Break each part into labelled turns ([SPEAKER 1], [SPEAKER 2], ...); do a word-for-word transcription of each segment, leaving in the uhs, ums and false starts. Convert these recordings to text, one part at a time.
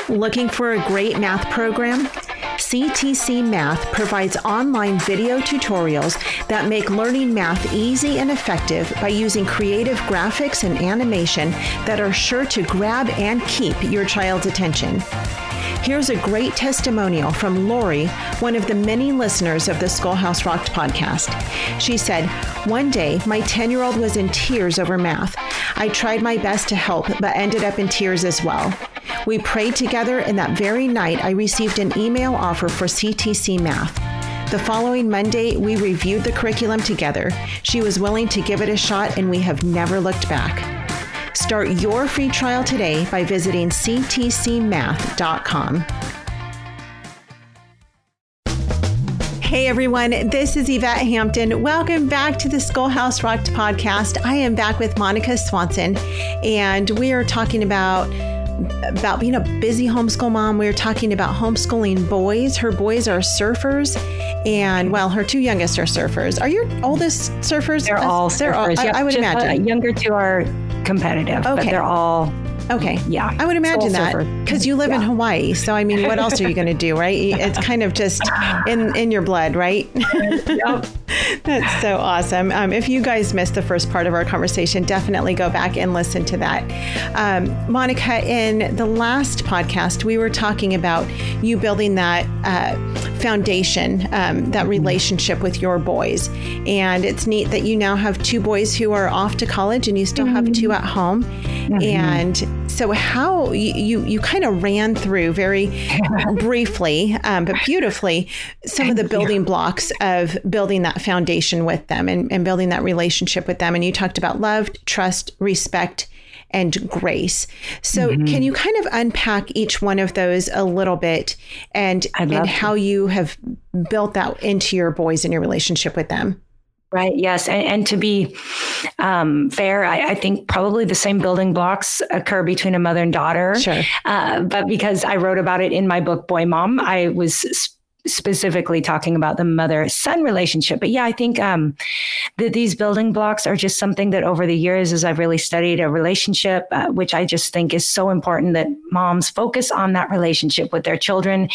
[SPEAKER 1] Looking for a great math program? C T C Math provides online video tutorials that make learning math easy and effective by using creative graphics and animation that are sure to grab and keep your child's attention. Here's a great testimonial from Lori, one of the many listeners of the Schoolhouse Rocked podcast. She said, "One day, my ten-year-old was in tears over math. I tried my best to help, but ended up in tears as well. We prayed together, and that very night, I received an email offer for C T C Math. The following Monday, we reviewed the curriculum together. She was willing to give it a shot, and we have never looked back." Start your free trial today by visiting c t c math dot com. Hey everyone, this is Yvette Hampton. Welcome back to the Schoolhouse Rocked podcast. I am back with Monica Swanson, and we are talking about about being a busy homeschool mom. We are talking about homeschooling boys. Her boys are surfers, and well, her two youngest are surfers. Are your oldest surfers?
[SPEAKER 2] They're all surfers.
[SPEAKER 1] They're all, I, I would
[SPEAKER 2] Just,
[SPEAKER 1] imagine.
[SPEAKER 2] Uh, younger two are competitive,
[SPEAKER 1] okay.
[SPEAKER 2] But they're all...
[SPEAKER 1] Okay.
[SPEAKER 2] Yeah.
[SPEAKER 1] I would imagine that because you live yeah. in Hawaii. So, I mean, what else are you going to do, right? It's kind of just in, in your blood, right?
[SPEAKER 2] Yep.
[SPEAKER 1] That's so awesome. Um, if you guys missed the first part of our conversation, definitely go back and listen to that. Um, Monica, in the last podcast, we were talking about you building that uh, foundation, um, that relationship with your boys. And it's neat that you now have two boys who are off to college and you still have two at home. Mm-hmm. And so how you, you, you kind of ran through very briefly, um, but beautifully, some of the building blocks of building that foundation with them and, and building that relationship with them. And you talked about love, trust, respect, and grace. So mm-hmm. can you kind of unpack each one of those a little bit and, and how you have built that into your boys and your relationship with them?
[SPEAKER 2] Right. Yes. And, and to be um, fair, I, I think probably the same building blocks occur between a mother and daughter.
[SPEAKER 1] Sure.
[SPEAKER 2] Uh, but because I wrote about it in my book, Boy Mom, I was sp- specifically talking about the mother-son relationship. But yeah, I think um, that these building blocks are just something that over the years, as I've really studied a relationship, uh, which I just think is so important that moms focus on that relationship with their children.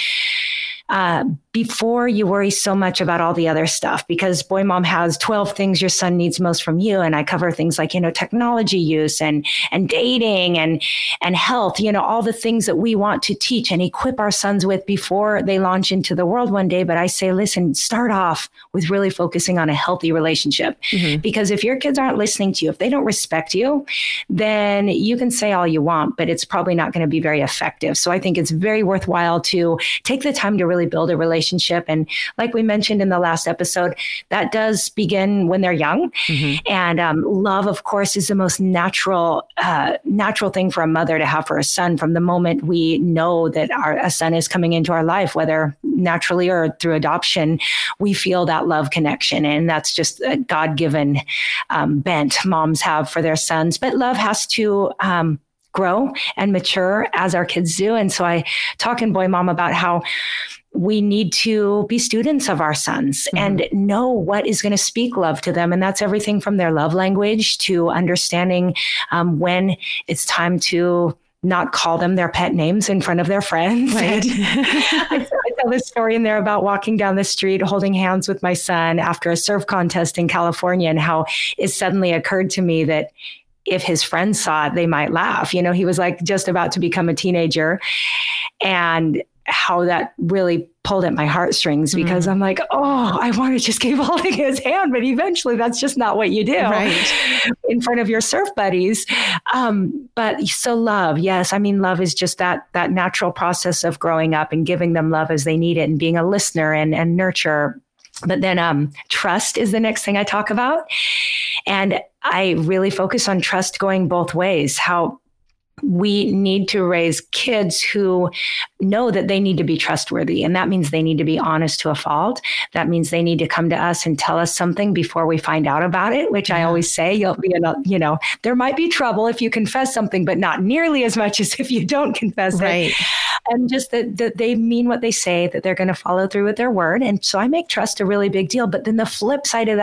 [SPEAKER 2] Uh, before you worry so much about all the other stuff, because Boy Mom has twelve things your son needs most from you. And I cover things like, you know, technology use and, and dating and, and health, you know, all the things that we want to teach and equip our sons with before they launch into the world one day. But I say, listen, start off with really focusing on a healthy relationship, mm-hmm. because if your kids aren't listening to you, if they don't respect you, then you can say all you want, but it's probably not going to be very effective. So I think it's very worthwhile to take the time to really build a relationship. And like we mentioned in the last episode, that does begin when they're young. Mm-hmm. And um, love, of course, is the most natural, uh, natural thing for a mother to have for a son from the moment we know that our a son is coming into our life, whether naturally or through adoption, we feel that love connection. And that's just a God-given um, bent moms have for their sons. But love has to um, grow and mature as our kids do. And so I talk in Boy Mom about how we need to be students of our sons mm-hmm. and know what is going to speak love to them. And that's everything from their love language to understanding um, when it's time to not call them their pet names in front of their friends. Right. I, I tell this story in there about walking down the street, holding hands with my son after a surf contest in California, and how it suddenly occurred to me that if his friends saw it, they might laugh. You know, he was like just about to become a teenager, and how that really pulled at my heartstrings, because mm. I'm like, oh, I want to just keep holding his hand, but eventually that's just not what you do
[SPEAKER 1] right.
[SPEAKER 2] in front of your surf buddies. Um, but so love, yes. I mean, love is just that, that natural process of growing up and giving them love as they need it and being a listener and, and nurture. But then um, trust is the next thing I talk about. And I really focus on trust going both ways, how we need to raise kids who know that they need to be trustworthy. And that means they need to be honest to a fault. That means they need to come to us and tell us something before we find out about it, which yeah. I always say, you'll be, in a, you know, there might be trouble if you confess something, but not nearly as much as if you don't confess
[SPEAKER 1] right.
[SPEAKER 2] it. And just that, that they mean what they say, that they're going to follow through with their word. And so I make trust a really big deal. But then the flip side of that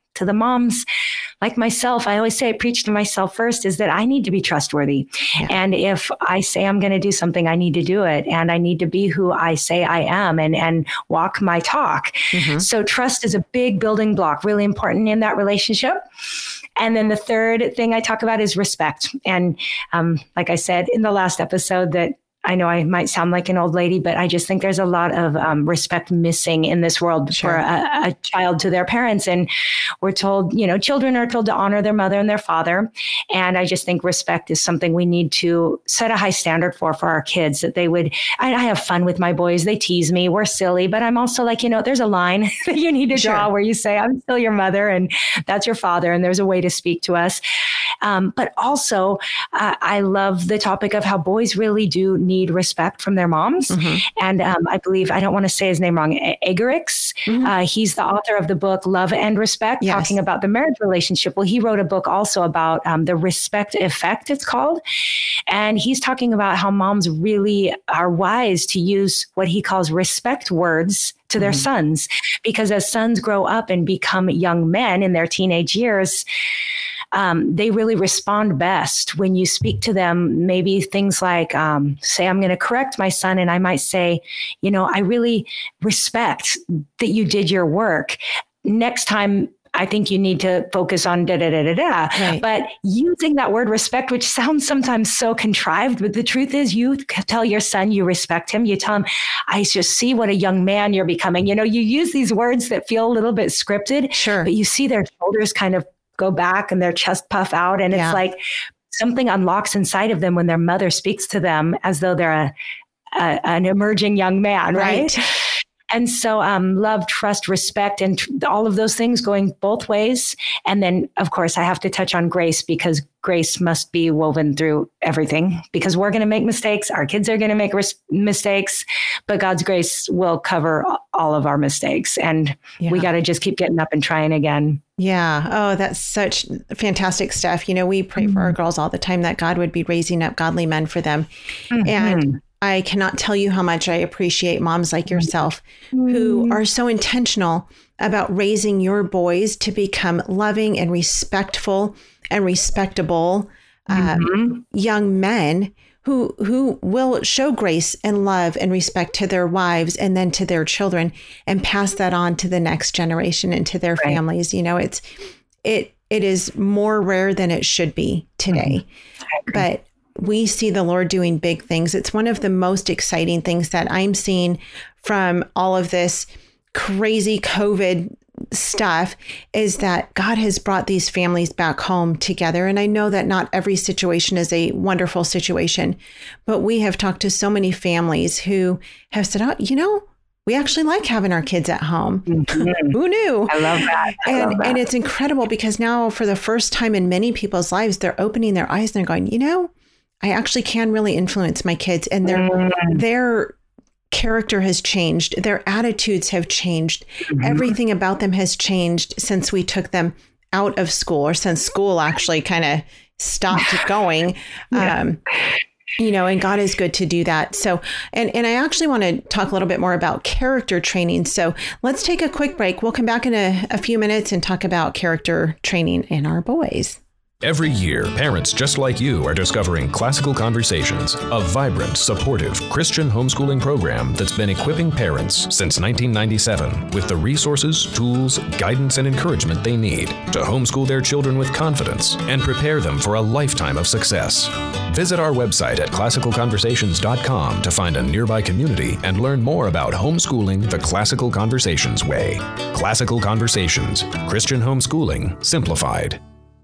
[SPEAKER 2] to the moms like myself, I always say I preach to myself first, is that I need to be trustworthy. Yeah. And if I say I'm going to do something, I need to do it. And I need to be who I say I am and, and walk my talk. Mm-hmm. So trust is a big building block, really important in that relationship. And then the third thing I talk about is respect. And um, like I said in the last episode, that I know I might sound like an old lady, but I just think there's a lot of um, respect missing in this world sure. for a, a child to their parents. And we're told, you know, children are told to honor their mother and their father. And I just think respect is something we need to set a high standard for, for our kids, that they would, I, I have fun with my boys. They tease me. We're silly, but I'm also like, you know, there's a line that you need to sure. draw where you say, I'm still your mother and that's your father. And there's a way to speak to us. Um, but also, uh, I love the topic of how boys really do need respect from their moms. Mm-hmm. And um, I believe, I don't want to say his name wrong, Egerix. Mm-hmm. Uh, he's the author of the book, Love and Respect, yes. talking about the marriage relationship. Well, he wrote a book also about um, the respect effect, it's called. And he's talking about how moms really are wise to use what he calls respect words to their mm-hmm. sons, because as sons grow up and become young men in their teenage years, Um, they really respond best when you speak to them. Maybe things like, um, say, I'm going to correct my son. And I might say, you know, I really respect that you did your work. Next time, I think you need to focus on da, da, da, da, da. Right. But using that word respect, which sounds sometimes so contrived, but the truth is you tell your son you respect him. You tell him, I just see what a young man you're becoming. You know, you use these words that feel a little bit scripted, sure. but you see their shoulders kind of go back and their chest puff out. And yeah. it's like something unlocks inside of them when their mother speaks to them as though they're a, a an emerging young man, right? right? And so um, love, trust, respect, and tr- all of those things going both ways. And then, of course, I have to touch on grace, because grace must be woven through everything, because we're going to make mistakes. Our kids are going to make ris- mistakes, but God's grace will cover all of our mistakes. And yeah. we got to just keep getting up and trying again.
[SPEAKER 3] Yeah. Oh, that's such fantastic stuff. You know, we pray mm-hmm. for our girls all the time that God would be raising up godly men for them. Mm-hmm. And I cannot tell you how much I appreciate moms like yourself mm-hmm. who are so intentional about raising your boys to become loving and respectful and respectable mm-hmm. uh, young men who who will show grace and love and respect to their wives and then to their children and pass that on to the next generation and to their right. families. You know, it's it it is more rare than it should be today. Mm-hmm. But we see the Lord doing big things. It's one of the most exciting things that I'm seeing from all of this crazy COVID stuff, is that God has brought these families back home together. And I know that not every situation is a wonderful situation, but we have talked to so many families who have said, oh, you know, we actually like having our kids at home. Mm-hmm. Who knew?
[SPEAKER 2] I love that. I
[SPEAKER 3] and
[SPEAKER 2] love that.
[SPEAKER 3] And it's incredible, because now for the first time in many people's lives, they're opening their eyes and they're going, you know, I actually can really influence my kids, and their mm. their character has changed. Their attitudes have changed. Mm-hmm. Everything about them has changed since we took them out of school, or since school actually kind of stopped going. Yeah. Um, you know, and God is good to do that. So, and, and I actually want to talk a little bit more about character training. So let's take a quick break. We'll come back in a, a few minutes and talk about character training in our boys.
[SPEAKER 4] Every year, parents just like you are discovering Classical Conversations, a vibrant, supportive Christian homeschooling program that's been equipping parents since nineteen ninety-seven with the resources, tools, guidance, and encouragement they need to homeschool their children with confidence and prepare them for a lifetime of success. Visit our website at classical conversations dot com to find a nearby community and learn more about homeschooling the Classical Conversations way. Classical Conversations, Christian homeschooling simplified.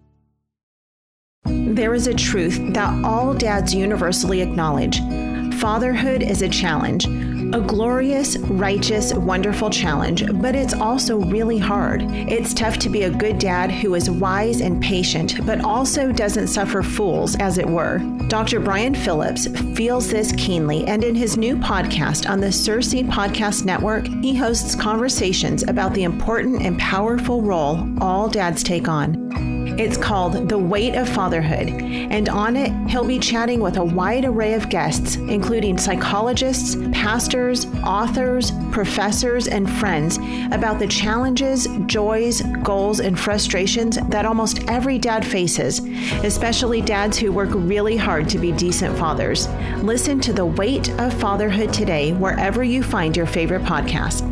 [SPEAKER 1] There is a truth that all dads universally acknowledge. Fatherhood is a challenge, a glorious, righteous, wonderful challenge, but it's also really hard. It's tough to be a good dad who is wise and patient, but also doesn't suffer fools, as it were. Doctor Brian Phillips feels this keenly, and in his new podcast on the Surseed Podcast Network, he hosts conversations about the important and powerful role all dads take on. It's called The Weight of Fatherhood, and on it, he'll be chatting with a wide array of guests, including psychologists, pastors, authors, professors, and friends about the challenges, joys, goals, and frustrations that almost every dad faces, especially dads who work really hard to be decent fathers. Listen to The Weight of Fatherhood today, wherever you find your favorite podcast.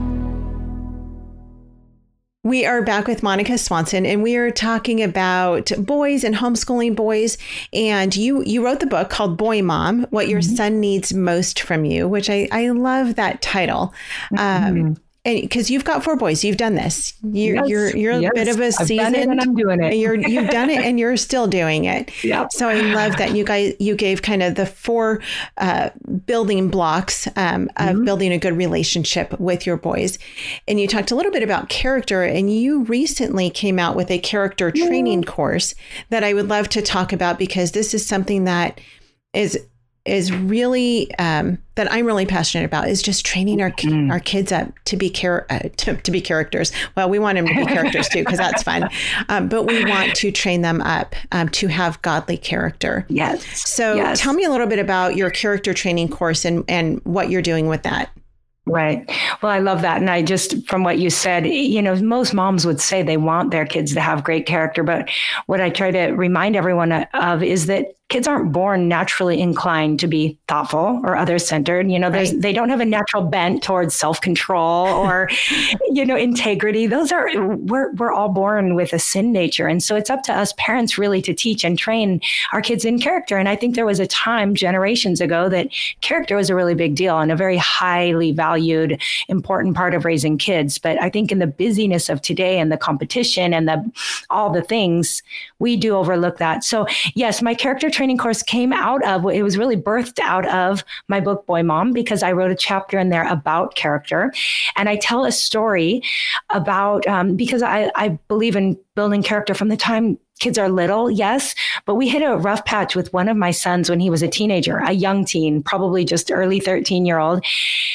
[SPEAKER 1] We are back with Monica Swanson, and we are talking about boys and homeschooling boys. And you you wrote the book called Boy Mom, What Your mm-hmm. Son Needs Most from You, which I, I love that title. Mm-hmm. Um, and because you've got four boys, you've done this. You're
[SPEAKER 2] yes.
[SPEAKER 1] you're you're
[SPEAKER 2] yes.
[SPEAKER 1] a bit of a
[SPEAKER 2] I've
[SPEAKER 1] seasoned.
[SPEAKER 2] Done it and I'm doing it.
[SPEAKER 1] You're you've done it and you're still doing it.
[SPEAKER 2] Yep.
[SPEAKER 1] So I love that you guys you gave kind of the four uh, building blocks um, of mm-hmm. building a good relationship with your boys, and you talked a little bit about character. And you recently came out with a character training mm-hmm. course that I would love to talk about, because this is something that is. is really um, that I'm really passionate about, is just training our mm. our kids up to be char- uh, to, to be characters. Well, we want them to be characters too, because that's fun. Um, but we want to train them up um, to have godly character.
[SPEAKER 2] Yes.
[SPEAKER 1] So
[SPEAKER 2] yes.
[SPEAKER 1] tell me a little bit about your character training course and, and what you're doing with that.
[SPEAKER 2] Right. Well, I love that. And I just, from what you said, you know, most moms would say they want their kids to have great character. But what I try to remind everyone of is that kids aren't born naturally inclined to be thoughtful or other-centered. You know, there's, right. they don't have a natural bent towards self-control or, you know, integrity. Those are, we're, we're all born with a sin nature. And so it's up to us parents really to teach and train our kids in character. And I think there was a time generations ago that character was a really big deal and a very highly valued, important part of raising kids. But I think in the busyness of today and the competition and the all the things, we do overlook that. So yes, my character training course came out of, it was really birthed out of my book, Boy Mom, because I wrote a chapter in there about character. And I tell a story about, um, because I, I believe in building character from the time kids are little, yes, but we hit a rough patch with one of my sons when he was a teenager, a young teen, probably just early thirteen year old.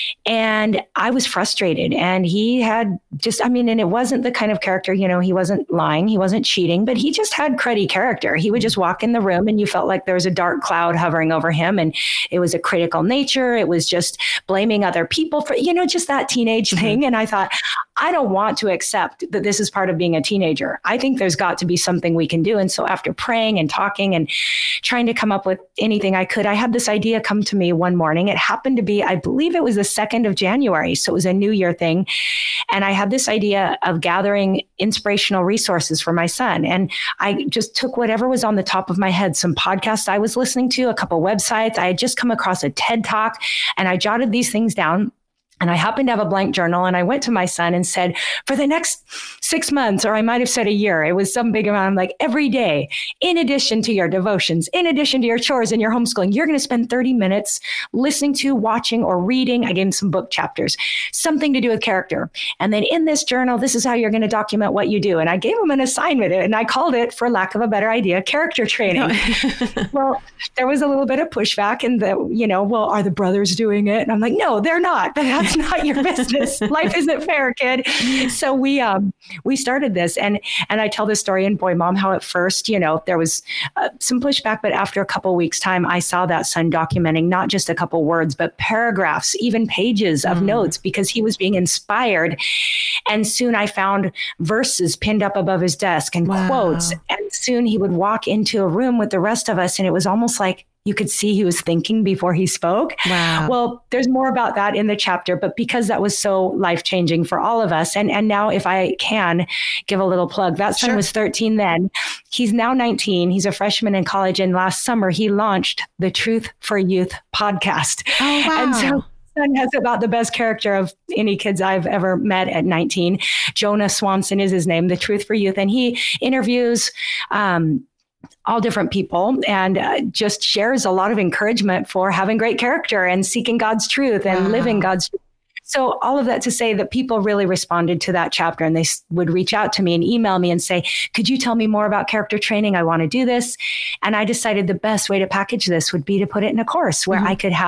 [SPEAKER 2] And I was frustrated, and he had just, I mean, and it wasn't the kind of character, you know, he wasn't lying, he wasn't cheating, but he just had cruddy character. He would just walk in the room and you felt like there was a dark cloud hovering over him. And it was a critical nature. It was just blaming other people for, you know, just that teenage mm-hmm. thing. And I thought, I don't want to accept that this is part of being a teenager. I think there's got to be something we can do. And so after praying and talking and trying to come up with anything I could, I had this idea come to me one morning. It happened to be, I believe it was the second of January. So it was a New Year thing. And I had this idea of gathering inspirational resources for my son. And I just took whatever was on the top of my head, some podcasts I was listening to, a couple websites. I had just come across a TED Talk, and I jotted these things down. And I happened to have a blank journal, and I went to my son and said, for the next six months, or I might have said a year, it was some big amount. I'm like, every day, in addition to your devotions, in addition to your chores and your homeschooling, you're going to spend thirty minutes listening to, watching, or reading. I gave him some book chapters, something to do with character. And then in this journal, this is how you're going to document what you do. And I gave him an assignment, and I called it, for lack of a better idea, character training. Well, there was a little bit of pushback, and the, you know, well, are the brothers doing it? And I'm like, no, they're not. That's not your business. Life isn't fair, kid. So we um we started this, and and I tell this story in Boy Mom how at first, you know, there was uh, some pushback, but after a couple of weeks time, I saw that son documenting not just a couple words, but paragraphs, even pages of mm. notes, because he was being inspired. And soon I found verses pinned up above his desk and wow. quotes. And soon he would walk into a room with the rest of us, and it was almost like you could see he was thinking before he spoke. Wow. Well, there's more about that in the chapter, but because that was so life-changing for all of us. And, and now if I can give a little plug, that son sure. was thirteen then. He's now nineteen. He's a freshman in college. And last summer, he launched the Truth for Youth podcast. Oh, wow. And so son has about the best character of any kids I've ever met at nineteen. Jonah Swanson is his name, the Truth for Youth. And he interviews um, all different people, and uh, just shares a lot of encouragement for having great character and seeking God's truth and wow. living God's truth. So all of that to say that people really responded to that chapter, and they would reach out to me and email me and say, could you tell me more about character training? I want to do this. And I decided the best way to package this would be to put it in a course where mm-hmm. I could have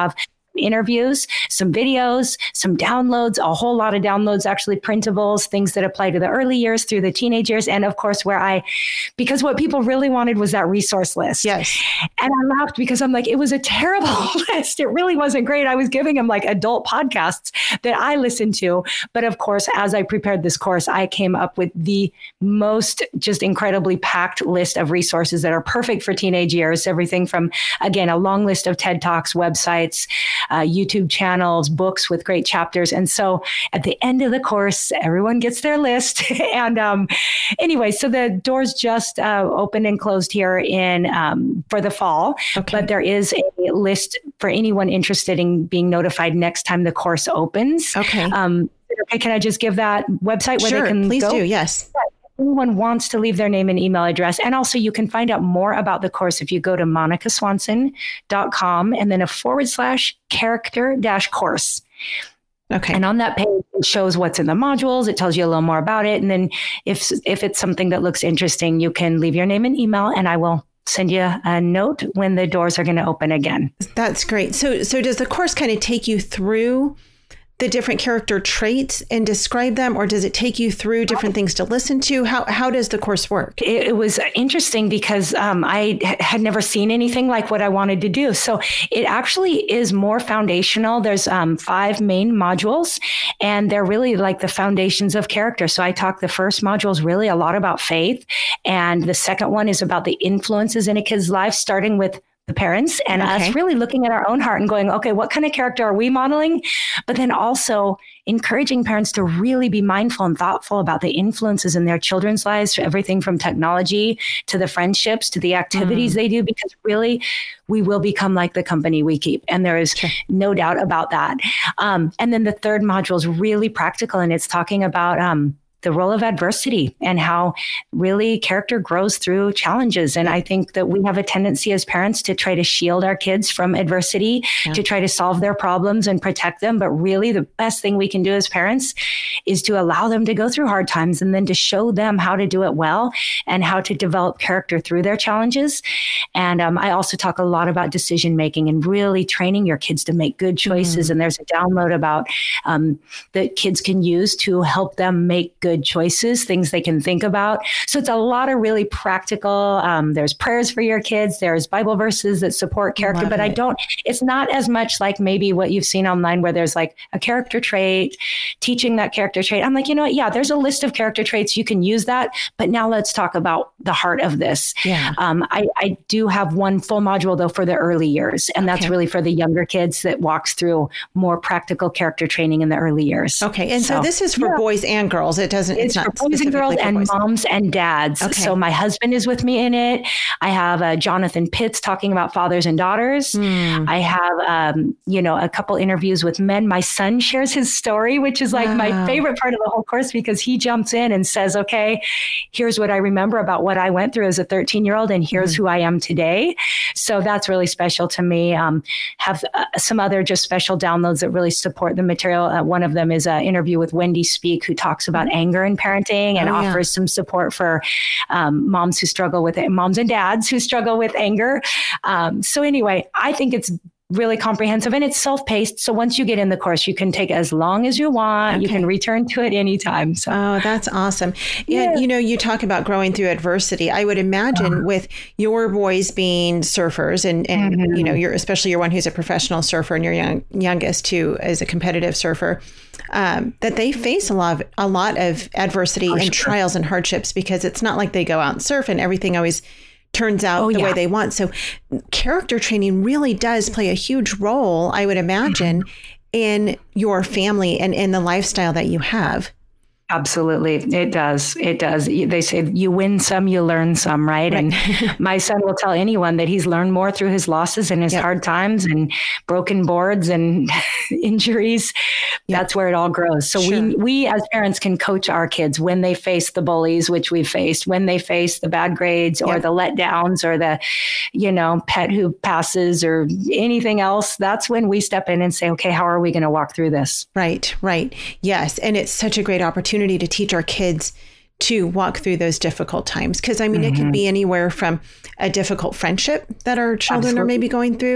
[SPEAKER 2] interviews, some videos, some downloads, a whole lot of downloads, actually printables, things that apply to the early years through the teenage years. And of course, where I, because what people really wanted was that resource list.
[SPEAKER 3] Yes.
[SPEAKER 2] And I laughed because I'm like, it was a terrible list. It really wasn't great. I was giving them like adult podcasts that I listened to. But of course, as I prepared this course, I came up with the most just incredibly packed list of resources that are perfect for teenage years. Everything from, again, a long list of TED Talks, websites, uh, YouTube channels, books with great chapters. And so at the end of the course, everyone gets their list. and um, anyway, so the doors just uh, opened and closed here in um, for the fall. Okay. But there is a list for anyone interested in being notified next time the course opens.
[SPEAKER 3] Okay.
[SPEAKER 2] Um, okay, can I just give that website where
[SPEAKER 3] sure,
[SPEAKER 2] they can
[SPEAKER 3] please
[SPEAKER 2] go?
[SPEAKER 3] do. Yes.
[SPEAKER 2] Anyone wants to leave their name and email address. And also you can find out more about the course if you go to monica swanson dot com and then a forward slash character dash course.
[SPEAKER 3] Okay.
[SPEAKER 2] And on that page, it shows what's in the modules. It tells you a little more about it. And then if if it's something that looks interesting, you can leave your name and email and I will send you a note when the doors are going to open again.
[SPEAKER 3] That's great. So so does the course kind of take you through the different character traits and describe them, or does it take you through different things to listen to? How how does the course work?
[SPEAKER 2] It, it was interesting because um, I h- had never seen anything like what I wanted to do. So it actually is more foundational. There's um, five main modules, and they're really like the foundations of character. So I talk, the first module is really a lot about faith, and the second one is about the influences in a kid's life, starting with the parents and okay. us really looking at our own heart and going, okay, what kind of character are we modeling? But then also encouraging parents to really be mindful and thoughtful about the influences in their children's lives, everything from technology to the friendships to the activities mm. they do, because really we will become like the company we keep. And there is sure. no doubt about that. Um, and then the third module is really practical, and it's talking about um, the role of adversity and how really character grows through challenges. And I think that we have a tendency as parents to try to shield our kids from adversity, yeah. to try to solve their problems and protect them. But really the best thing we can do as parents is to allow them to go through hard times and then to show them how to do it well and how to develop character through their challenges. And um, I also talk a lot about decision making and really training your kids to make good choices. Mm. And there's a download about um, that kids can use to help them make good choices, things they can think about. So it's a lot of really practical. Um, there's prayers for your kids. There's Bible verses that support character,
[SPEAKER 3] Love
[SPEAKER 2] but
[SPEAKER 3] it.
[SPEAKER 2] I don't, it's not as much like maybe what you've seen online where there's like a character trait, teaching that character trait. I'm like, you know what? Yeah, there's a list of character traits. You can use that, but now let's talk about the heart of this.
[SPEAKER 3] Yeah.
[SPEAKER 2] Um, I, I do have one full module though for the early years, and okay. that's really for the younger kids that walks through more practical character training in the early years.
[SPEAKER 3] Okay. And so, so this is for yeah. boys and girls. It doesn't, it's, it's not
[SPEAKER 2] for boys and girls and
[SPEAKER 3] boys.
[SPEAKER 2] moms and dads. Okay. So my husband is with me in it. I have uh, Jonathan Pitts talking about fathers and daughters. Mm. I have, um, you know, a couple interviews with men. My son shares his story, which is like wow. my favorite part of the whole course, because he jumps in and says, okay, here's what I remember about what I went through as a thirteen year old, and here's mm. who I am today. So that's really special to me. Um, have uh, some other just special downloads that really support the material. Uh, one of them is an interview with Wendy Speak, who talks about mm. anger and parenting and oh, yeah. offers some support for um, moms who struggle with it, moms and dads who struggle with anger. Um, so anyway, I think it's really comprehensive and it's self-paced. So once you get in the course, you can take as long as you want. Okay. You can return to it anytime. So.
[SPEAKER 3] Oh, that's awesome. Yeah. And, you know, you talk about growing through adversity. I would imagine uh-huh. with your boys being surfers and, and mm-hmm. you know, you're especially your one who's a professional surfer and your young, youngest who is a competitive surfer, um, that they face a lot of, a lot of adversity oh, and sure. trials and hardships, because it's not like they go out and surf and everything always turns out oh, the yeah. way they want. So character training really does play a huge role, I would imagine, mm-hmm. in your family and in the lifestyle that you have.
[SPEAKER 2] Absolutely. It does. It does. They say you win some, you learn some, right? right. And my son will tell anyone that he's learned more through his losses and his yep. hard times and broken boards and injuries. Yep. That's where it all grows. So sure. we, we as parents can coach our kids when they face the bullies, which we've faced, when they face the bad grades or yep. the letdowns or the, you know, pet who passes or anything else. That's when we step in and say, okay, how are we going to walk through this?
[SPEAKER 3] Right. Right. Yes. And it's such a great opportunity to teach our kids to walk through those difficult times. Because I mean, mm-hmm. it could be anywhere from a difficult friendship that our children Absolutely. Are maybe going through,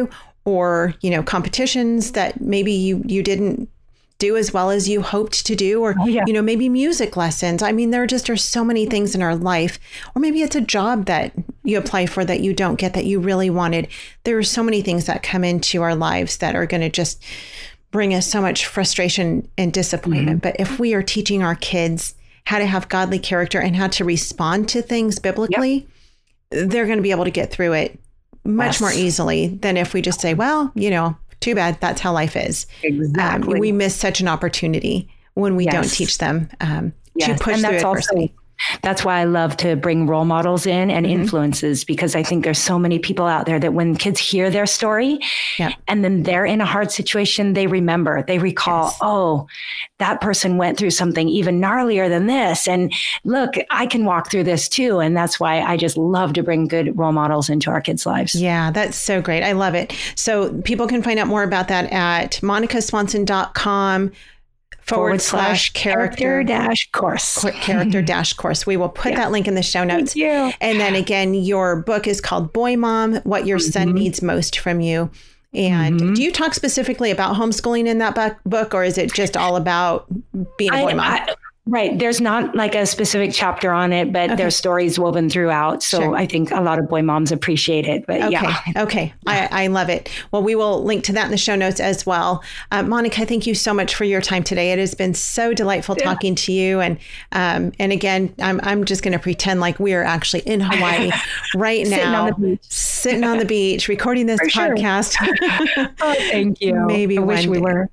[SPEAKER 3] or, you know, competitions that maybe you, you didn't do as well as you hoped to do, or, oh, yeah. you know, maybe music lessons. I mean, there just are so many things in our life, or maybe it's a job that you apply for that you don't get that you really wanted. There are so many things that come into our lives that are going to just bring us so much frustration and disappointment. Mm-hmm. But if we are teaching our kids how to have godly character and how to respond to things biblically, yep. they're going to be able to get through it much yes. more easily than if we just say, well, you know, too bad. That's how life is. Exactly. Um, we miss such an opportunity when we yes. don't teach them um, yes. to push and through adversity. Also,
[SPEAKER 2] that's why I love to bring role models in and mm-hmm. influences, because I think there's so many people out there that when kids hear their story yep. and then they're in a hard situation, they remember, they recall, yes. oh, that person went through something even gnarlier than this. And look, I can walk through this too. And that's why I just love to bring good role models into our kids' lives.
[SPEAKER 3] Yeah, that's so great. I love it. So people can find out more about that at monica swanson dot com. Forward, forward slash character,
[SPEAKER 2] character dash course.
[SPEAKER 3] Character dash course. We will put yeah. that link in the show notes.
[SPEAKER 2] Thank you.
[SPEAKER 3] And then again, your book is called Boy Mom, What Your mm-hmm. Son Needs Most from You. And mm-hmm. do you talk specifically about homeschooling in that book, or is it just all about being a boy I, mom?
[SPEAKER 2] I, Right. There's not like a specific chapter on it, but okay. there's stories woven throughout. So sure. I think a lot of boy moms appreciate it. But
[SPEAKER 3] okay.
[SPEAKER 2] yeah.
[SPEAKER 3] Okay. I, I love it. Well, we will link to that in the show notes as well. Uh, Monica, thank you so much for your time today. It has been so delightful yeah. talking to you. And um, and again, I'm I'm just going to pretend like we are actually in Hawaii right now.
[SPEAKER 2] Sitting on the beach.
[SPEAKER 3] Sitting on the beach, recording this for podcast.
[SPEAKER 2] Sure. Oh, thank you.
[SPEAKER 3] Maybe
[SPEAKER 2] I
[SPEAKER 3] one
[SPEAKER 2] wish
[SPEAKER 3] day.
[SPEAKER 2] we were.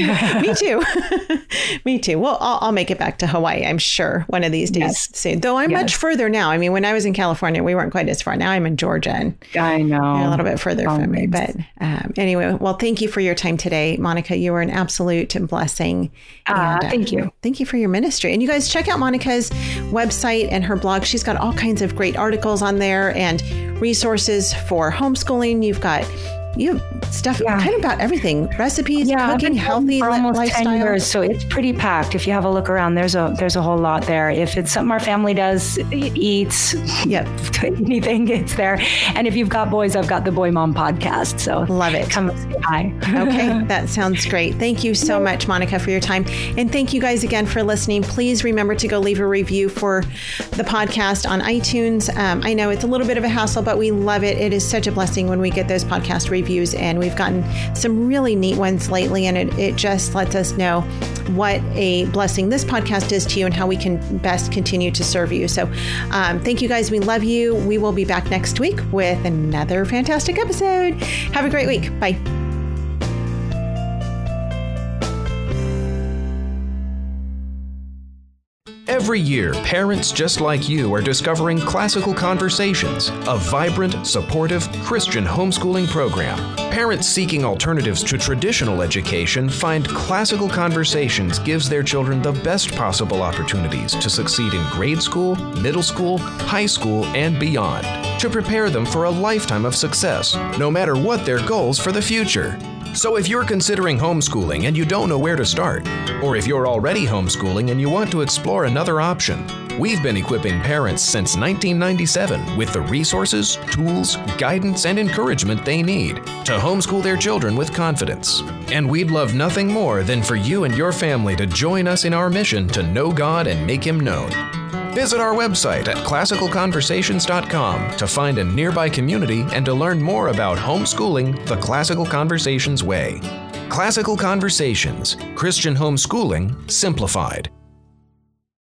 [SPEAKER 3] Me too. Me too. Well, I'll, I'll make it back to Hawaii, I'm sure, one of these days yes. soon. Though I'm yes. much further now. I mean, when I was in California, we weren't quite as far. Now I'm in Georgia, and
[SPEAKER 2] I know
[SPEAKER 3] a little bit further oh, from me. But um, anyway, well, thank you for your time today, Monica. You were an absolute blessing.
[SPEAKER 2] Uh, and, uh, thank you.
[SPEAKER 3] Thank you for your ministry. And you guys check out Monica's website and her blog. She's got all kinds of great articles on there and resources for homeschooling. You've got You have stuff yeah. kind of about everything, recipes, yeah, cooking, healthy
[SPEAKER 2] for almost
[SPEAKER 3] lifestyle.
[SPEAKER 2] ten years, so it's pretty packed. If you have a look around, there's a there's a whole lot there. If it's something our family does, eats,
[SPEAKER 3] yep.
[SPEAKER 2] anything, it's there. And if you've got boys, I've got the Boy Mom podcast. So
[SPEAKER 3] love it.
[SPEAKER 2] Come say hi.
[SPEAKER 3] Okay, that sounds great. Thank you so much, Monica, for your time. And thank you guys again for listening. Please remember to go leave a review for the podcast on iTunes. Um, I know it's a little bit of a hassle, but we love it. It is such a blessing when we get those podcast reviews. Reviews, and we've gotten some really neat ones lately, and it, it just lets us know what a blessing this podcast is to you and how we can best continue to serve you. So um, thank you guys. We love you. We will be back next week with another fantastic episode. Have a great week. Bye.
[SPEAKER 4] Every year, parents just like you are discovering Classical Conversations, a vibrant, supportive Christian homeschooling program. Parents seeking alternatives to traditional education find Classical Conversations gives their children the best possible opportunities to succeed in grade school, middle school, high school, and beyond, to prepare them for a lifetime of success, no matter what their goals for the future. So if you're considering homeschooling and you don't know where to start, or if you're already homeschooling and you want to explore another option, we've been equipping parents since nineteen ninety-seven with the resources, tools, guidance, and encouragement they need to homeschool their children with confidence. And we'd love nothing more than for you and your family to join us in our mission to know God and make Him known. Visit our website at classical conversations dot com to find a nearby community and to learn more about homeschooling the Classical Conversations way. Classical Conversations, Christian homeschooling simplified.